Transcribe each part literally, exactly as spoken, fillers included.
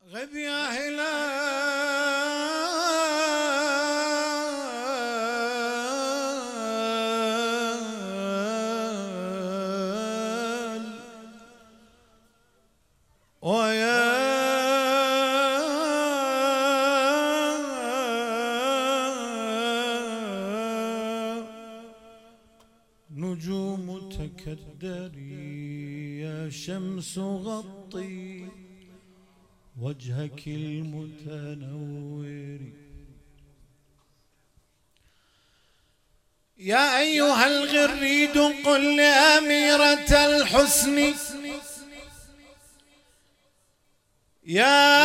غب يا هلال ويا نجوم تكدري يا شمس غطي وجهك المتنور. يا أيها الغريد قل لأميرة الحسن يا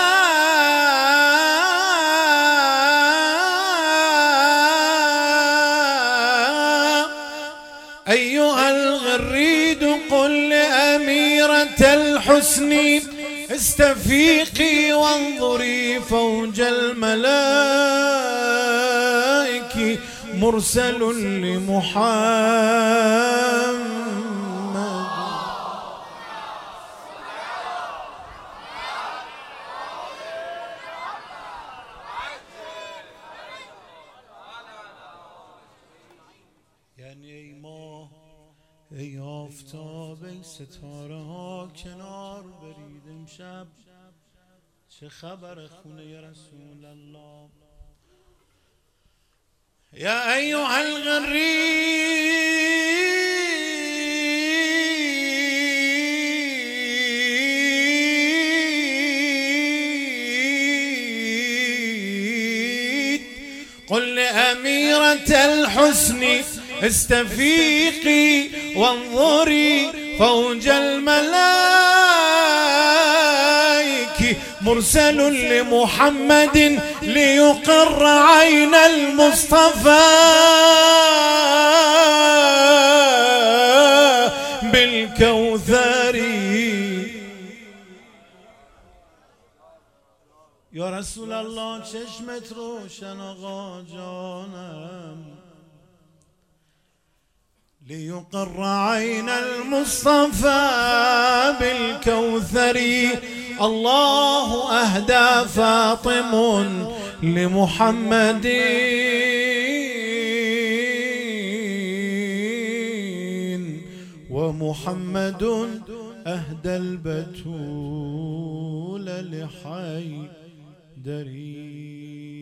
أيها الغريد قل لأميرة الحسن استفيقي وانظري فوج الملائك مرسل لمحمد. یعنی ای ماه ای آفتاب ای ستاره ها کنار برید امشب چه خبر خونه یا رسول الله. یا ایها الغريد قل لأميرة الحسن استفيقي وانظري فوج الملائك مرسل لمحمد ليقر عين المصطفى بالكوثر. یا رسول الله چشمت روشن آقا جانم ليقر عين المصطفى بالكوثر. الله أهدى فاطم لمحمد ومحمد أهدى البتول لحيدر.